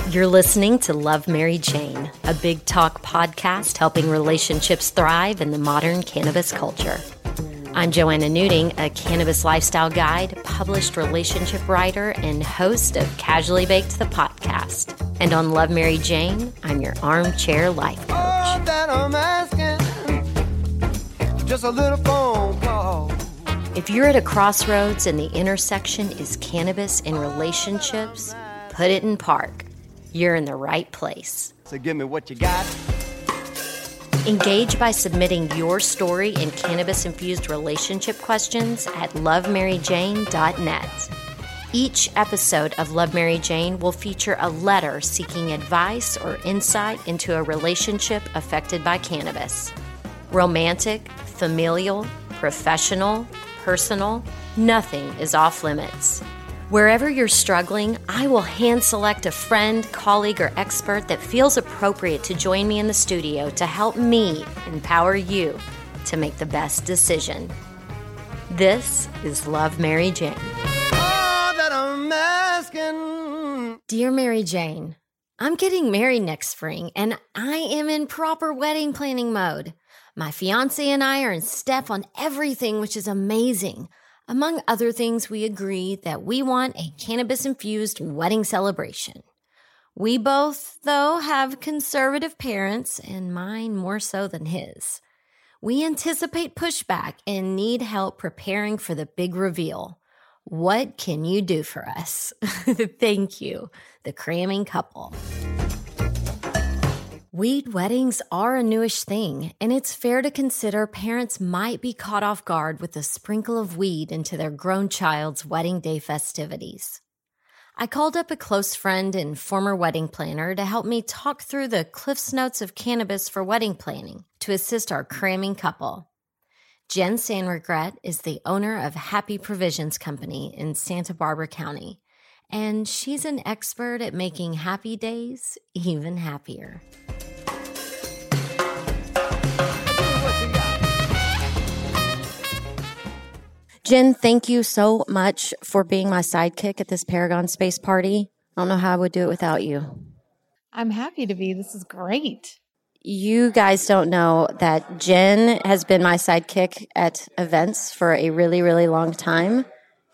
You're listening to Love, Mary, Jane, a big talk podcast helping relationships thrive in the modern cannabis culture. I'm Joanna Newting, a cannabis lifestyle guide, published relationship writer, and host of Casually Baked the podcast. And on Love, Mary, Jane, I'm your armchair life coach. All that I'm asking, just a little phone call. If you're at a crossroads and the intersection is cannabis and relationships, put it in park. You're in the right place. So give me what you got. Engage by submitting your story in cannabis-infused relationship questions at lovemaryjane.net. Each episode of Love, Mary, Jane will feature a letter seeking advice or insight into a relationship affected by cannabis. Romantic, familial, professional, personal, nothing is off limits. Wherever you're struggling, I will hand select a friend, colleague, or expert that feels appropriate to join me in the studio to help me empower you to make the best decision. This is Love, Mary, Jane. All that I'm asking. Dear Mary Jane, I'm getting married next spring, and I am in proper wedding planning mode. My fiancé and I are in step on everything, which is amazing. Among other things, we agree that we want a cannabis-infused wedding celebration. We both, though, have conservative parents, and mine more so than his. We anticipate pushback and need help preparing for the big reveal. What can you do for us? Thank you, the cramming couple. Weed weddings are a newish thing, and it's fair to consider parents might be caught off guard with a sprinkle of weed into their grown child's wedding day festivities. I called up a close friend and former wedding planner to help me talk through the Cliff's Notes of cannabis for wedding planning to assist our cramming couple. Jen Sanregret is the owner of Happy Provisions Company in Santa Barbara County, and she's an expert at making happy days even happier. Jen, thank you so much for being my sidekick at this Paragon Space Party. I don't know how I would do it without you. I'm happy to be. This is great. You guys don't know that Jen has been my sidekick at events for a really, really long time.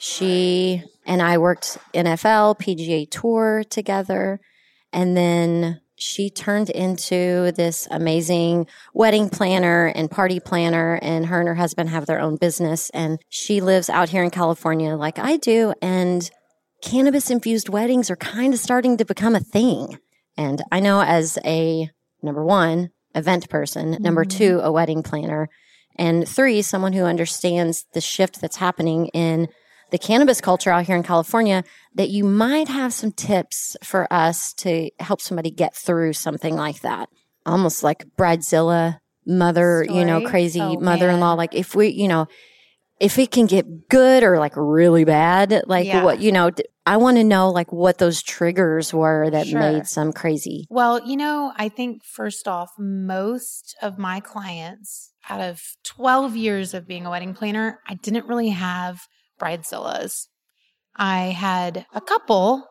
She and I worked NFL, PGA Tour together, and then she turned into this amazing wedding planner and party planner, and her husband have their own business, and she lives out here in California like I do, and cannabis-infused weddings are kind of starting to become a thing. And I know as a, number one, event person, number two, a wedding planner, and three, someone who understands the shift that's happening in the cannabis culture out here in California, that you might have some tips for us to help somebody get through something like that. Almost like Bridezilla mother, Story? Crazy Oh, mother-in-law. man. Like if we, if it can get good or like really bad, like Yeah. what, I want to know like what those triggers were that Sure. made some crazy. Well, I think first off, most of my clients out of 12 years of being a wedding planner, I didn't really have bridezillas. I had a couple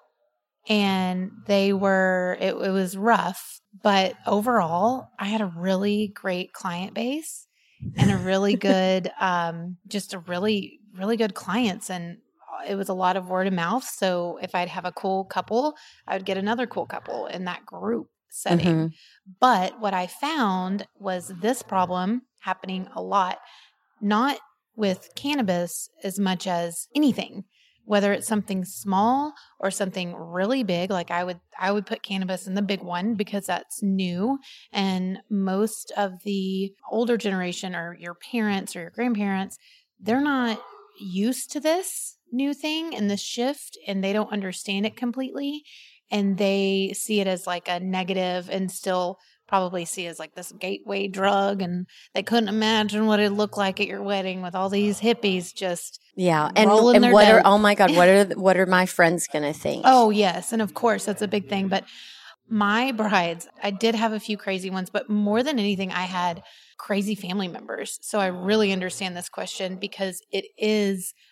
and it was rough, but overall I had a really great client base and a really good, just a really, really good clients. And it was a lot of word of mouth. So if I'd have a cool couple, I would get another cool couple in that group setting. Mhm. But what I found was this problem happening a lot, not with cannabis as much as anything, whether it's something small or something really big. Like I would put cannabis in the big one because that's new. And most of the older generation or your parents or your grandparents, they're not used to this new thing and this shift, and they don't understand it completely. And they see it as like a negative and still probably see it as like this gateway drug. And they couldn't imagine what it looked like at your wedding with all these hippies just And rolling their what dope. oh my God, what are my friends going to think? Oh, yes. And of course, that's a big thing. But my brides, I did have a few crazy ones, but more than anything, I had crazy family members. So I really understand this question because it is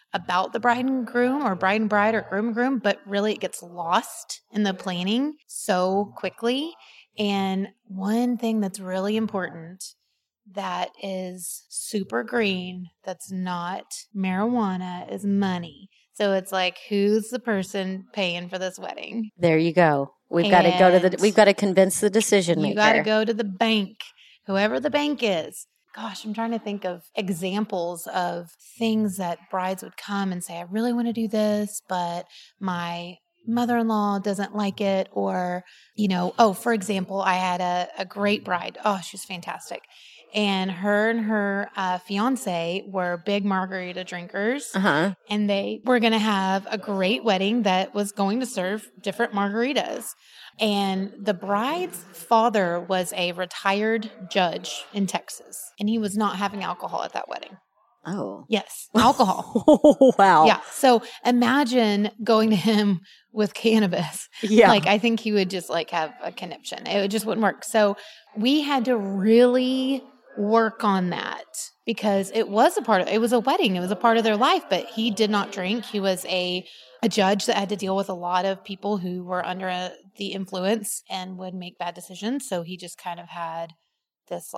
about the bride and groom or bride and bride or groom and groom, but really it gets lost in the planning so quickly. And one thing that's really important that is super green, that's not marijuana, is money. So it's like, who's the person paying for this wedding? There you go. We've got to convince the decision maker. You got to go to the bank, whoever the bank is. Gosh, I'm trying to think of examples of things that brides would come and say, I really want to do this, but my mother-in-law doesn't like it. Or, for example, I had a great bride. Oh, she was fantastic. And her fiance were big margarita drinkers. Uh-huh. And they were going to have a great wedding that was going to serve different margaritas. And the bride's father was a retired judge in Texas. And he was not having alcohol at that wedding. Oh. Yes, alcohol. Oh, wow. Yeah. So imagine going to him with cannabis. Yeah. Like, I think he would just have a conniption. It just wouldn't work. So we had to really work on that because it was a wedding. It was a part of their life, but he did not drink. He was a judge that had to deal with a lot of people who were under the influence and would make bad decisions. So he just kind of had this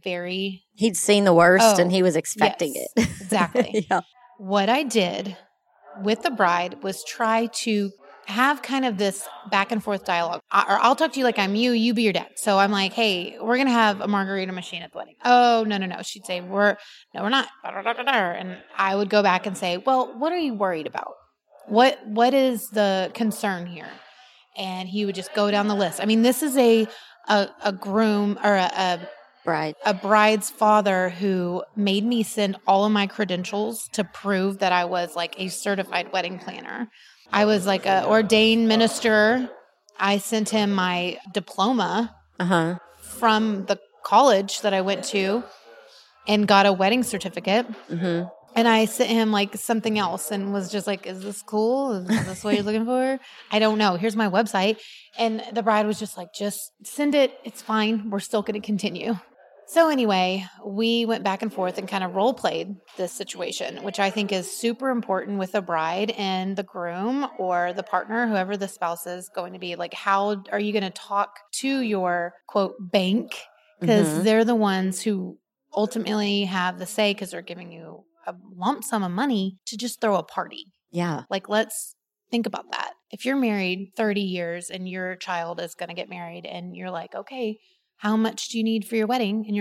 he'd seen the worst and he was expecting it. Exactly. Yeah. What I did with the bride was try to have kind of this back and forth dialogue. Or I'll talk to you like I'm you, you be your dad. So I'm like, hey, we're going to have a margarita machine at the wedding. Oh, no. She'd say, we're not. And I would go back and say, well, what are you worried about? What is the concern here? And he would just go down the list. I mean, this is a groom or a bride's father who made me send all of my credentials to prove that I was a certified wedding planner. I was a ordained minister. I sent him my diploma from the college that I went to and got a wedding certificate. Mm-hmm. And I sent him something else and was just is this cool? Is this what you're looking for? I don't know. Here's my website. And the bride was just just send it. It's fine. We're still going to continue. So anyway, we went back and forth and kind of role played this situation, which I think is super important with the bride and the groom or the partner, whoever the spouse is going to be. How are you going to talk to your quote bank? Because they're the ones who ultimately have the say because they're giving you a lump sum of money to just throw a party. Yeah. Let's think about that. If you're married 30 years and your child is going to get married and you're okay, how much do you need for your wedding? And you're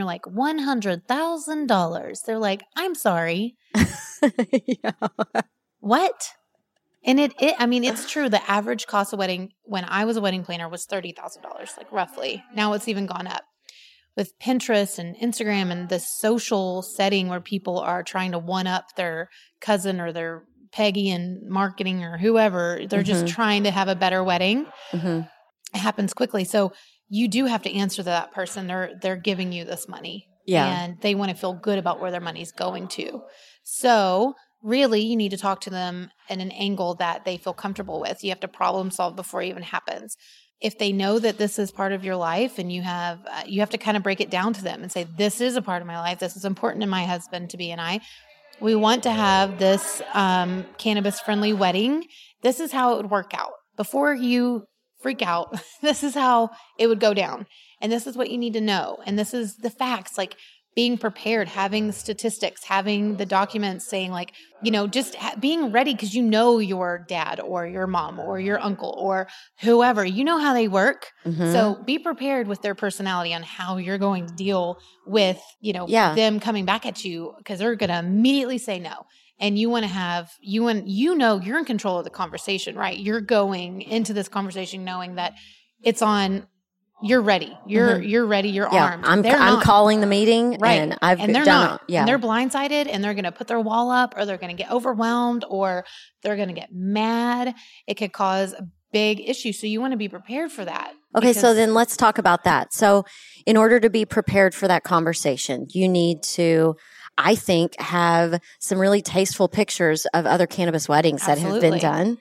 $100,000. They're I'm sorry. Yeah. What? And it's true. The average cost of wedding when I was a wedding planner was $30,000, roughly. Now it's even gone up. With Pinterest and Instagram and the social setting where people are trying to one up their cousin or their Peggy in marketing or whoever, they're just trying to have a better wedding. Mm-hmm. It happens quickly. So you do have to answer to that person. They're giving you this money. Yeah. And they want to feel good about where their money's going to. So really you need to talk to them in an angle that they feel comfortable with. You have to problem solve before it even happens. If they know that this is part of your life and you have to kind of break it down to them and say, this is a part of my life. This is important to my husband, to be and I. We want to have this cannabis-friendly wedding. This is how it would work out. Before you freak out, this is how it would go down. And this is what you need to know. And this is the facts, being prepared, having the statistics, having the documents saying just being ready because your dad or your mom or your uncle or whoever, how they work. Mm-hmm. So be prepared with their personality on how you're going to deal with, them coming back at you because they're going to immediately say no. And you want to have, you're in control of the conversation, right? You're going into this conversation knowing that it's on. You're ready. You're ready. You're armed. I'm calling the meeting, right? And they're not. Yeah, and they're blindsided, and they're going to put their wall up, or they're going to get overwhelmed, or they're going to get mad. It could cause a big issue. So you want to be prepared for that. Okay, so then let's talk about that. So, in order to be prepared for that conversation, you need to, I think, have some really tasteful pictures of other cannabis weddings that have been done.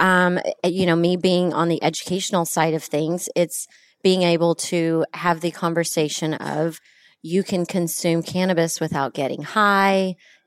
Me being on the educational side of things, it's being able to have the conversation of you can consume cannabis without getting high.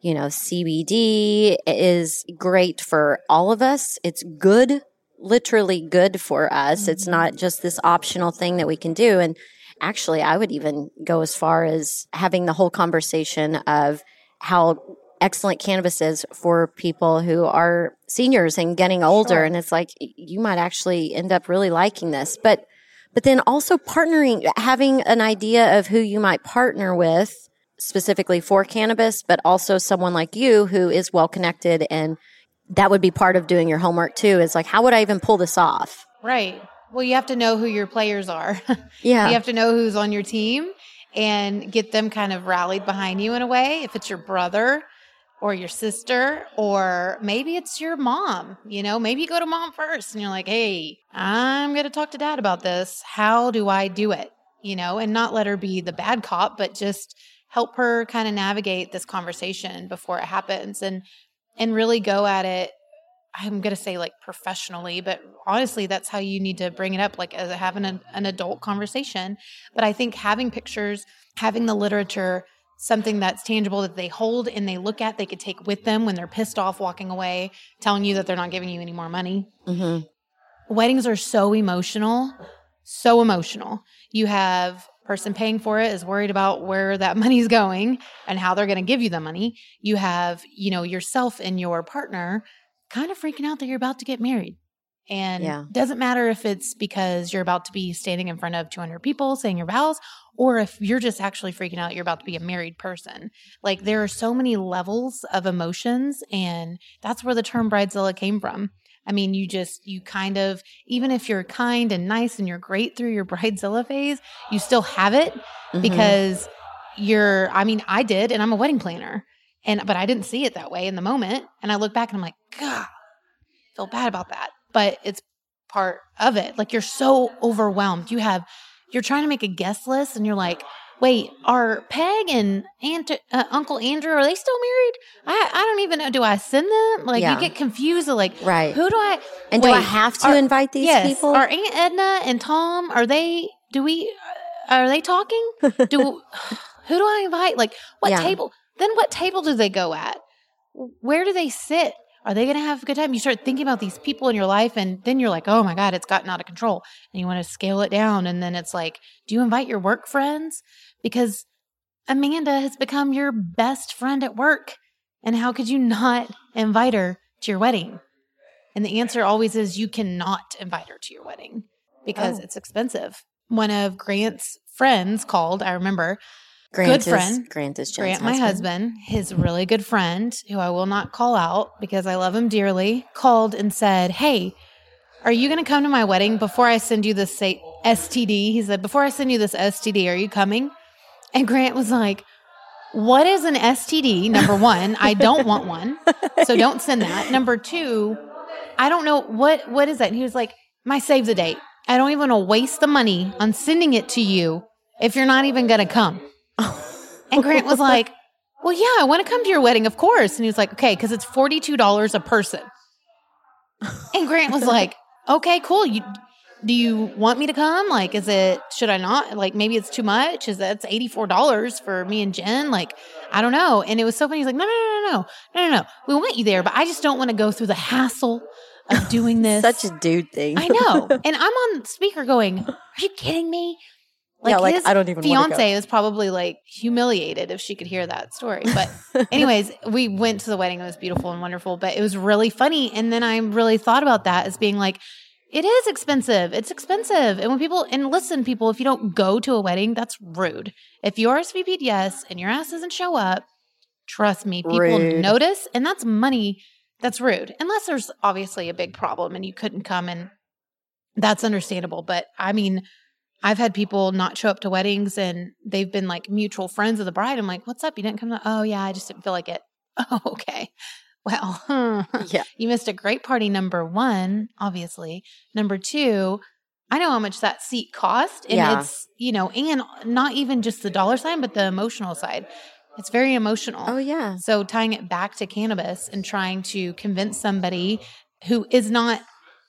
CBD is great for all of us. It's good, literally good for us. It's not just this optional thing that we can do. And actually, I would even go as far as having the whole conversation of how excellent cannabis is for people who are seniors and getting older. Sure. And it's like, you might actually end up really liking this. But then also partnering, having an idea of who you might partner with specifically for cannabis, but also someone like you who is well connected. And that would be part of doing your homework too, is like, how would I even pull this off? Right. Well, you have to know who your players are. Yeah. You have to know who's on your team and get them kind of rallied behind you in a way. If it's your brother or your sister, or maybe it's your mom, maybe you go to mom first and you're like, hey, I'm going to talk to dad about this. How do I do it? And not let her be the bad cop, but just help her kind of navigate this conversation before it happens and really go at it. I'm going to say like professionally, but honestly, that's how you need to bring it up, like as having an adult conversation. But I think having pictures, having the literature, something that's tangible that they hold and they look at, they could take with them when they're pissed off walking away, telling you that they're not giving you any more money. Mm-hmm. Weddings are so emotional, so emotional. You have person paying for it is worried about where that money's going and how they're going to give you the money. You have, yourself and your partner kind of freaking out that you're about to get married. And doesn't matter if it's because you're about to be standing in front of 200 people saying your vows, or if you're just actually freaking out you're about to be a married person. Like there are so many levels of emotions, and that's where the term bridezilla came from. I mean, you kind of, even if you're kind and nice and you're great through your bridezilla phase, you still have it because I did, and I'm a wedding planner. But I didn't see it that way in the moment. And I look back and I'm like, God, I feel bad about that. But it's part of it. Like you're so overwhelmed. You're trying to make a guest list and you're like, wait, are Peg and Uncle Andrew, are they still married? I don't even know. Do I send them? Like you get confused. Like, right. Who do I? And do I have to invite these people? Are Aunt Edna and Tom, are they talking? Who do I invite? Like what table? Then what table do they go at? Where do they sit? Are they going to have a good time? You start thinking about these people in your life, and then you're like, oh my God, it's gotten out of control. And you want to scale it down. And then it's like, do you invite your work friends? Because Amanda has become your best friend at work. And how could you not invite her to your wedding? And the answer always is you cannot invite her to your wedding because it's expensive. One of Grant's friends called, I remember, Grant is Jen's my husband, his really good friend, who I will not call out because I love him dearly, called and said, hey, are you going to come to my wedding before I send you this STD? He said, before I send you this STD, are you coming? And Grant was like, what is an STD? Number one, I don't want one, so don't send that. Number two, I don't know, what is that? And he was like, my save the date. I don't even want to waste the money on sending it to you if you're not even going to come. And Grant was like, well, yeah, I want to come to your wedding, of course. And he was like, okay, because it's $42 a person. And Grant was like, okay, cool. Do you want me to come? Like, should I not? Like, maybe it's too much. That's $84 for me and Jen? Like, I don't know. And it was so funny. He's like, no. We want you there, but I just don't want to go through the hassle of doing this. Such a dude thing. I know. And I'm on speaker going, are you kidding me? Like his I don't even fiance was probably like humiliated if she could hear that story. But anyways, we went to the wedding. It was beautiful and wonderful, but it was really funny. And then I really thought about that as being like, it is expensive. It's expensive. And when people, if you don't go to a wedding, that's rude. If you RSVP'd yes and your ass doesn't show up, trust me, people notice. And that's money. That's rude. Unless there's obviously a big problem and you couldn't come, and that's understandable. But I mean, I've had people not show up to weddings and they've been like mutual friends of the bride. I'm like, what's up? You didn't come? Oh yeah, I just didn't feel like it. Oh, okay. Well, yeah. You missed a great party, number one, obviously. Number two, I know how much that seat cost. And it's, and not even just the dollar sign, but the emotional side. It's very emotional. Oh, yeah. So tying it back to cannabis and trying to convince somebody who is not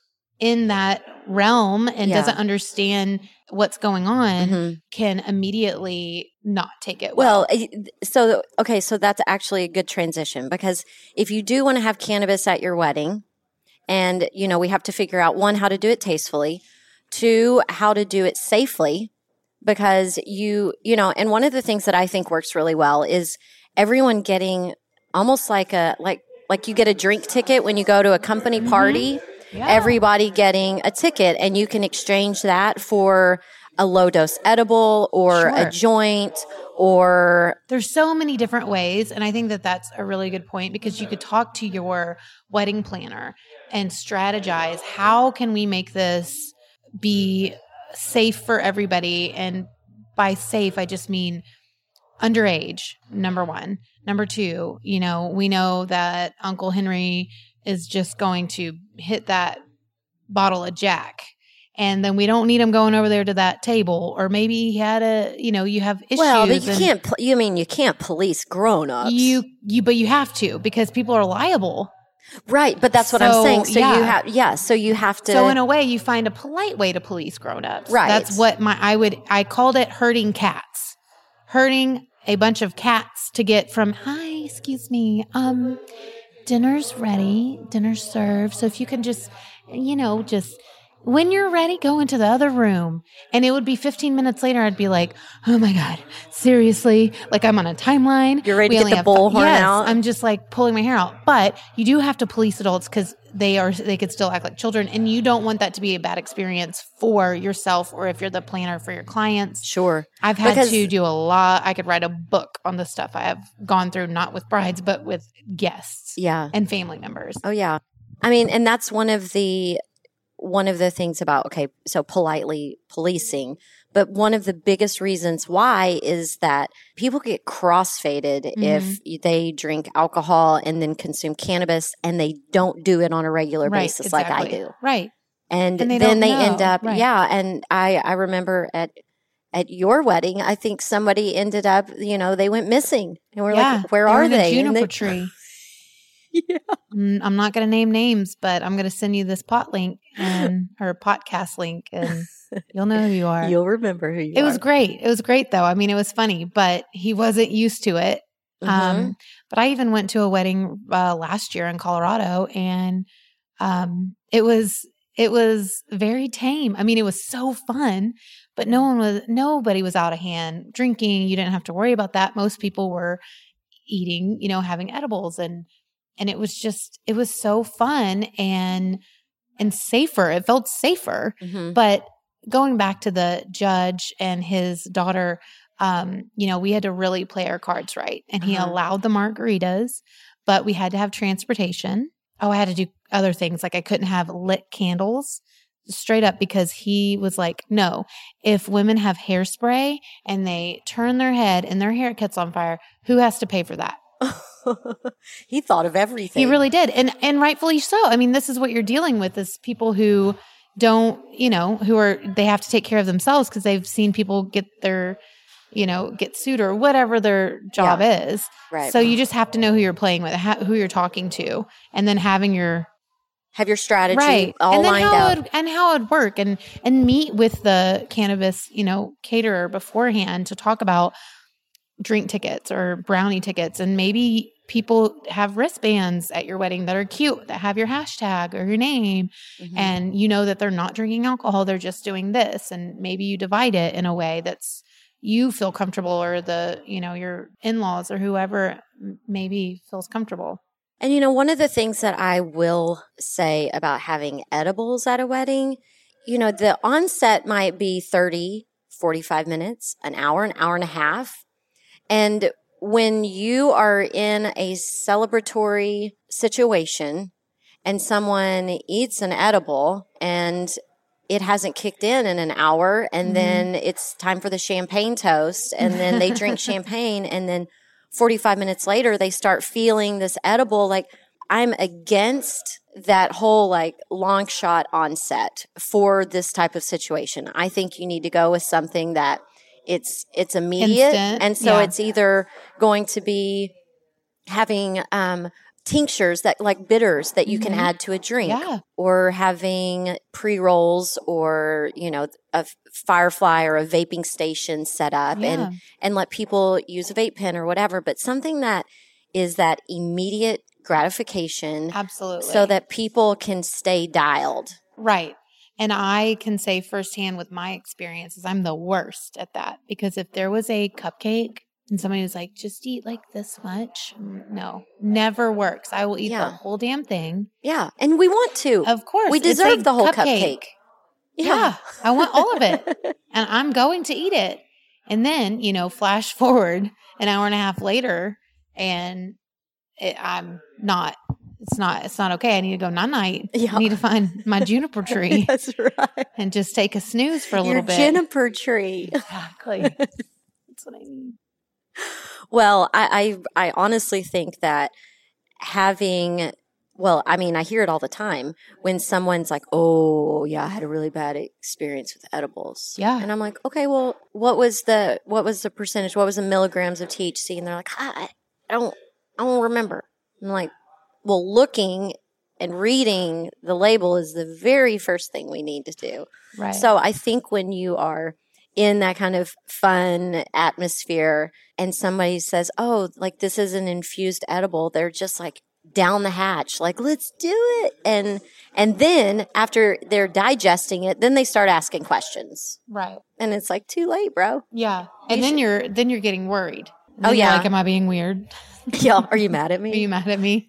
in that realm and Yeah. doesn't understand what's going on Mhm. can immediately not take it Well, so that's actually a good transition, because if you do want to have cannabis at your wedding, and we have to figure out, one, how to do it tastefully, two, how to do it safely, because and one of the things that I think works really well is everyone getting almost like you get a drink ticket when you go to a company party. Yeah. Everybody getting a ticket, and you can exchange that for a low dose edible or a Sure. joint, or There's so many different ways. And I think that that's a really good point, because you could talk to your wedding planner and strategize, how can we make this be safe for everybody? And by safe, I just mean underage, number one. Number two, we know that Uncle Henry is just going to hit that bottle of Jack. And then we don't need him going over there to that table. Or maybe he had you have issues. well, but you can't police grown-ups. But you have to, because people are liable. Right, but that's what I'm So, saying. So yeah. so you have to. So in a way, you find a polite way to police grown-ups. Right. That's what I called it herding cats. Herding a bunch of cats to get from, hi, excuse me, dinner's ready, dinner's served. So if you can just when you're ready, go into the other room. And it would be 15 minutes later, I'd be like, oh my God, seriously? Like, I'm on a timeline. You're ready We to only get the have bullhorn yes, out. I'm just like pulling my hair out. But you do have to police adults, because they could still act like children. And you don't want that to be a bad experience for yourself, or if you're the planner for your clients. Sure. I've had to do a lot. I could write a book on the stuff I have gone through, not with brides, but with guests and family members. Oh, yeah. I mean, and that's one of the things about, so politely policing, but one of the biggest reasons why is that people get crossfaded if they drink alcohol and then consume cannabis, and they don't do it on a regular basis like I do. Right. And they then don't they know. end up, Right. and I remember at your wedding, I think somebody ended up, they went missing, and we're like, where are in a they? juniper tree. Yeah. I'm not going to name names, but I'm going to send you this pot link or podcast link, and you'll know who you are. You'll remember who you are. It was great. It was great, though. I mean, it was funny, but he wasn't used to it. Mhm. But I even went to a wedding last year in Colorado, and it was very tame. I mean, it was so fun, but nobody was out of hand drinking. You didn't have to worry about that. Most people were eating, having edibles, and it was so fun and safer. It felt safer. Mhm. But going back to the judge and his daughter, we had to really play our cards right. And he allowed the margaritas, but we had to have transportation. Oh, I had to do other things. Like, I couldn't have lit candles, straight up, because he was like, no, if women have hairspray and they turn their head and their hair catches on fire, who has to pay for that? He thought of everything. He really did. And rightfully so. I mean, this is what you're dealing with, is people who don't, they have to take care of themselves because they've seen people get their, get sued or whatever their job is. Right. So you just have to know who you're playing with, who you're talking to, and then have your strategy all and then lined up. and how it would work, and meet with the cannabis, caterer beforehand to talk about drink tickets or brownie tickets. And maybe people have wristbands at your wedding that are cute, that have your hashtag or your name. Mhm. And that they're not drinking alcohol, they're just doing this. And maybe you divide it in a way that's you feel comfortable, or your in-laws or whoever maybe feels comfortable. And one of the things that I will say about having edibles at a wedding, the onset might be 30, 45 minutes, an hour and a half. And when you are in a celebratory situation and someone eats an edible and it hasn't kicked in an hour, and then it's time for the champagne toast, and then they drink champagne, and then 45 minutes later they start feeling this edible, like, I'm against that whole long shot onset for this type of situation. I think you need to go with something that it's immediate. Instant, and so it's either going to be having tinctures that like bitters that you can add to a drink, Yeah. or having pre-rolls, or, a Firefly or a vaping station set up and let people use a vape pen or whatever, but something that is that immediate gratification. Absolutely. So that people can stay dialed. Right. And I can say firsthand with my experiences, I'm the worst at that, because if there was a cupcake and somebody was like, just eat like this much. No, never works. I will eat the whole damn thing. Yeah. And we want to. Of course. We deserve the whole cupcake. Yeah. I want all of it. And I'm going to eat it. And then, flash forward an hour and a half later and it's not okay. I need to go night-night. Yeah. I need to find my juniper tree. That's right. And just take a snooze for a little bit. Juniper tree. Exactly. That's what I need. Well, I honestly think that I hear it all the time when someone's like, oh, yeah, I had a really bad experience with edibles. Yeah. And I'm like, okay, well, what was the percentage? What was the milligrams of THC? And they're like, I don't remember. I'm like, well, looking and reading the label is the very first thing we need to do. Right. So I think when you are in that kind of fun atmosphere and somebody says, oh, like this is an infused edible, they're just like down the hatch, like, let's do it. And then after they're digesting it, then they start asking questions. Right. And it's like, too late, bro. Yeah. And then you're getting worried. Oh, you're yeah. like, am I being weird? Yeah. Are you mad at me? Are you mad at me?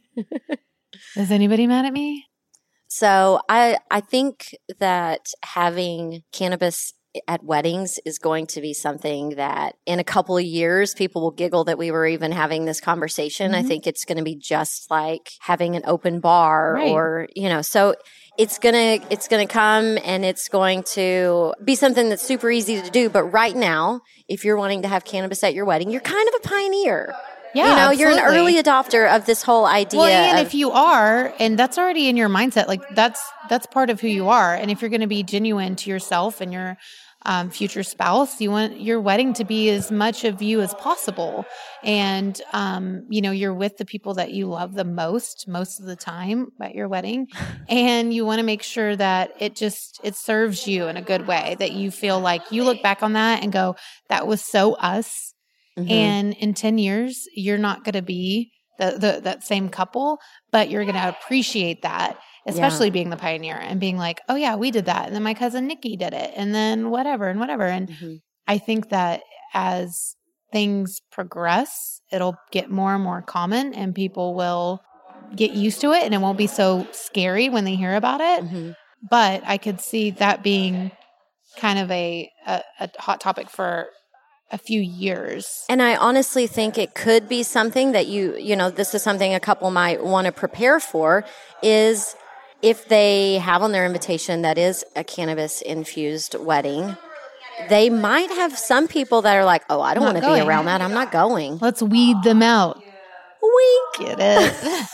Is anybody mad at me? So I think that having cannabis at weddings is going to be something that in a couple of years, people will giggle that we were even having this conversation. Mm-hmm. I think it's going to be just like having an open bar or, so it's going to come and it's going to be something that's super easy to do. But right now, if you're wanting to have cannabis at your wedding, you're kind of a pioneer. Yeah, you're an early adopter of this whole idea. Well, and if you are, and that's already in your mindset, like that's part of who you are. And if you're going to be genuine to yourself and your future spouse, you want your wedding to be as much of you as possible. And, you're with the people that you love the most of the time at your wedding. And you want to make sure that it serves you in a good way, that you feel like you look back on that and go, that was so us. Mm-hmm. And in 10 years, you're not going to be that same couple, but you're going to appreciate that, especially being the pioneer and being like, oh yeah, we did that. And then my cousin Nikki did it. And then whatever. And mm-hmm. I think that as things progress, it'll get more and more common and people will get used to it and it won't be so scary when they hear about it. Mm-hmm. But I could see that being kind of a hot topic for a few years. And I honestly think it could be something that this is something a couple might want to prepare for, is if they have on their invitation that is a cannabis-infused wedding, they might have some people that are like, oh, I don't want to be around that. I'm not going. Let's weed them out. Wink. Get it?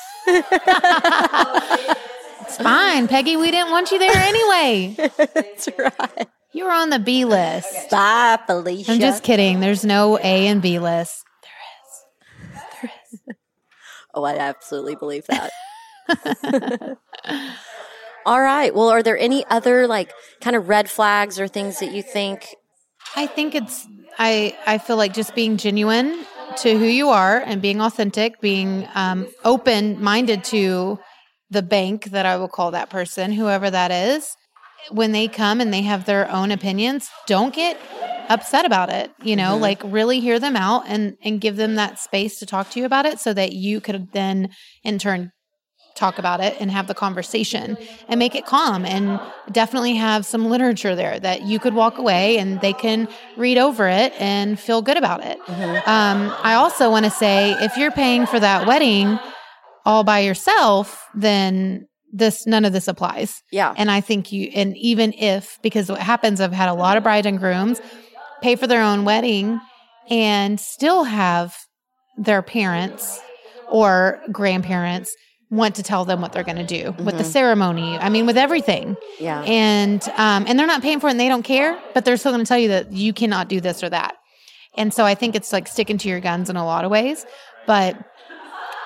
It's fine, Peggy. We didn't want you there anyway. That's right. You were on the B list. Bye, Felicia. I'm just kidding. There's no A and B list. There is. Oh, I absolutely believe that. All right. Well, are there any other kind of red flags or things that you think? I think I feel like just being genuine to who you are and being authentic, being open-minded to the bank that I will call that person, whoever that is. When they come and they have their own opinions, don't get upset about it, mm-hmm. Really hear them out and give them that space to talk to you about it so that you could then in turn talk about it and have the conversation and make it calm, and definitely have some literature there that you could walk away and they can read over it and feel good about it. Mm-hmm. I also want to say, if you're paying for that wedding all by yourself, then none of this applies. Yeah. And I think because what happens, I've had a lot of bride and grooms pay for their own wedding and still have their parents or grandparents want to tell them what they're going to do mm-hmm. with the ceremony. I mean, with everything. Yeah. And they're not paying for it and they don't care, but they're still going to tell you that you cannot do this or that. And so I think it's like sticking to your guns in a lot of ways, but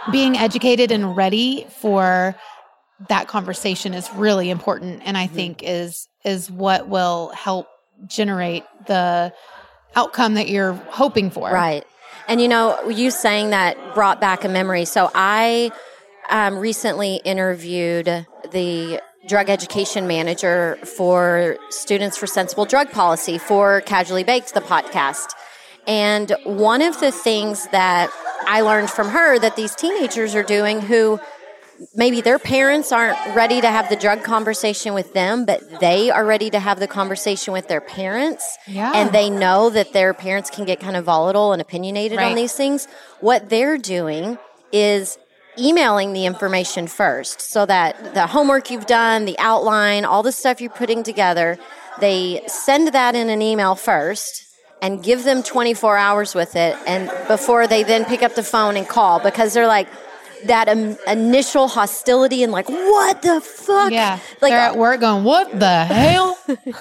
being educated and ready for that conversation is really important, and I think is what will help generate the outcome that you're hoping for. Right. And you saying that brought back a memory. So I recently interviewed the drug education manager for Students for Sensible Drug Policy for Casually Baked, the podcast. And one of the things that I learned from her that these teenagers are doing who maybe their parents aren't ready to have the drug conversation with them, but they are ready to have the conversation with their parents. Yeah. And they know that their parents can get kind of volatile and opinionated Right. on these things. What they're doing is emailing the information first so that the homework you've done, the outline, all the stuff you're putting together, they send that in an email first and give them 24 hours with it, and before they then pick up the phone and call, because they're like, that initial hostility and like, what the fuck? Yeah. Like, They're at work going, what the hell?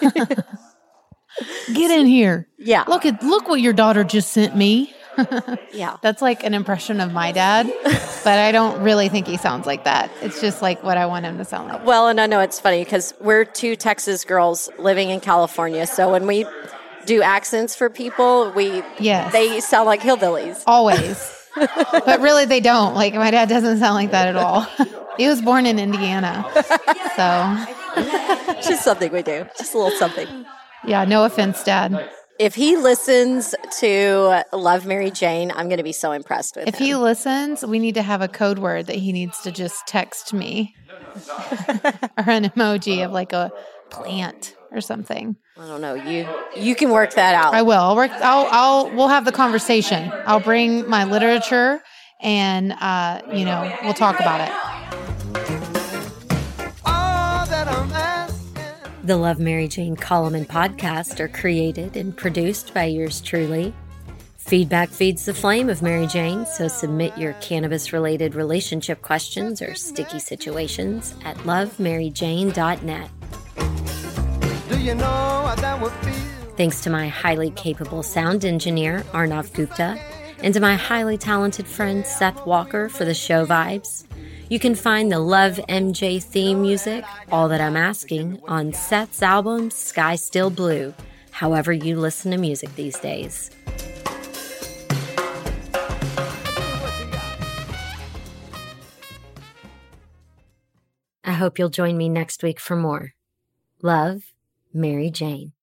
Get in here. Yeah. Look what your daughter just sent me. Yeah. That's like an impression of my dad, but I don't really think he sounds like that. It's just like what I want him to sound like. Well, and I know it's funny because we're two Texas girls living in California. So when we do accents for people, Yes. they sound like hillbillies. Always. But really they don't. Like my dad doesn't sound like that at all. He was born in Indiana. So Just something we do. Just a little something. yeah, no offense, Dad. If he listens to Love, Mary Jane, I'm going to be so impressed with If him. he listens, we need to have a code word that he needs to just text me. Or an emoji of like a plant or something. I don't know. You can work that out. I will. We'll have the conversation. I'll bring my literature and we'll talk about it. All that I'm asking. The Love, Mary Jane column and podcast are created and produced by yours truly. Feedback feeds the flame of Mary Jane, so submit your cannabis-related relationship questions or sticky situations at lovemaryjane.net. Do you know how that would feel? Thanks to my highly capable sound engineer, Arnav Gupta, and to my highly talented friend, Seth Walker, for the show vibes. You can find the Love MJ theme music, All That I'm Asking, on Seth's album, Sky Still Blue, however you listen to music these days. I hope you'll join me next week for more. Love, Mary Jane.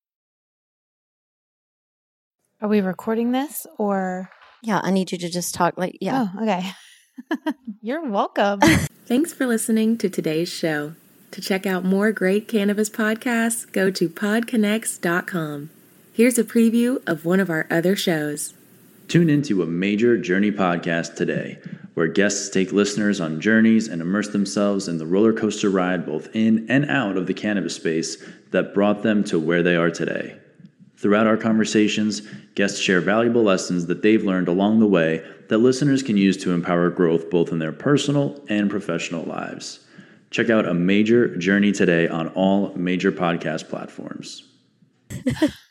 Are we recording this or? Yeah, I need you to just talk like, yeah. Oh, okay. You're welcome. Thanks for listening to today's show. To check out more great cannabis podcasts, go to podconnects.com. Here's a preview of one of our other shows. Tune into a Major Journey podcast today, where guests take listeners on journeys and immerse themselves in the roller coaster ride both in and out of the cannabis space that brought them to where they are today. Throughout our conversations, guests share valuable lessons that they've learned along the way that listeners can use to empower growth both in their personal and professional lives. Check out A Major Journey today on all major podcast platforms.